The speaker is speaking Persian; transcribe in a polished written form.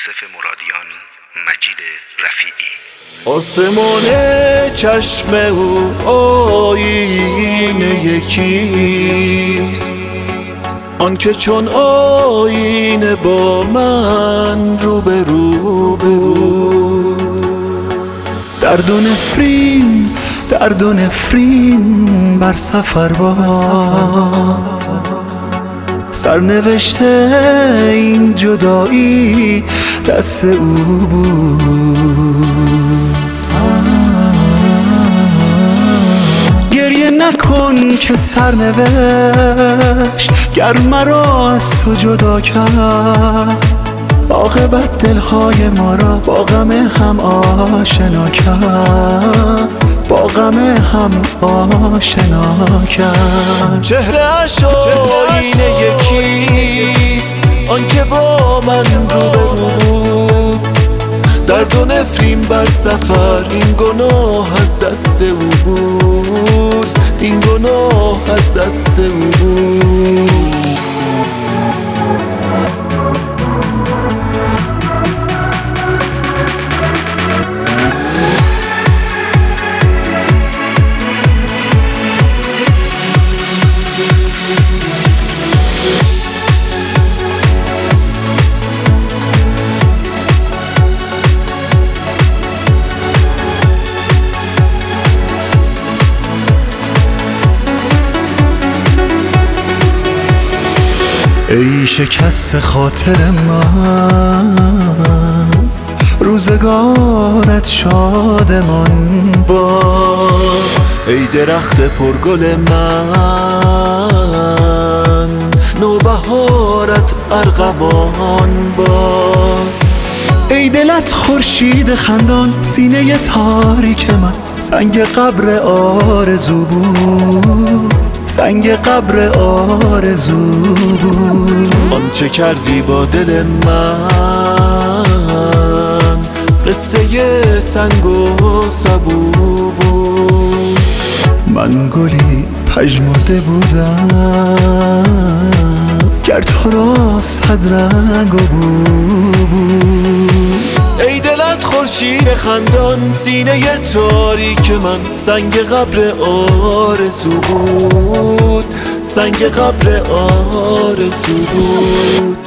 یوسف مرادیان، مجید رفیعی. آسمان چشم او آینه یکیست، آن که چون آینه با من روبرو بود. درد و نفرین بر سفر باز، سرنوشته این جدایی دست او بود. گریه نکن که سرنوشت گر مرا از تو جدا کرد، عاقبت دلهای ما را با غم هم آشنا کرد، با غم هم آشنا کرد. چهره اش آینه یکیست، آن که با من روبرو بود. درد و نفرین بر سفر، این گناه از دست او بود، این گناه از دست او بود. ای شکست خاطر من، روزگارت شادمان باد. ای درخت پرگل من، نوبهارت ارغوان باد. ای دلت خورشید خندان، سینه تاریک من سنگ قبر آرزو بود، سنگ قبر آرزو بود. آنچه کردی با دل من، قصه سنگ و سبو بود. من گلی پژمرده بودم گر تو را صد رنگ و بو بود. ای دلت خورشید خندان، سینه تاریک من سنگ قبر آرزو بود، سنگ قبر آرزو بود.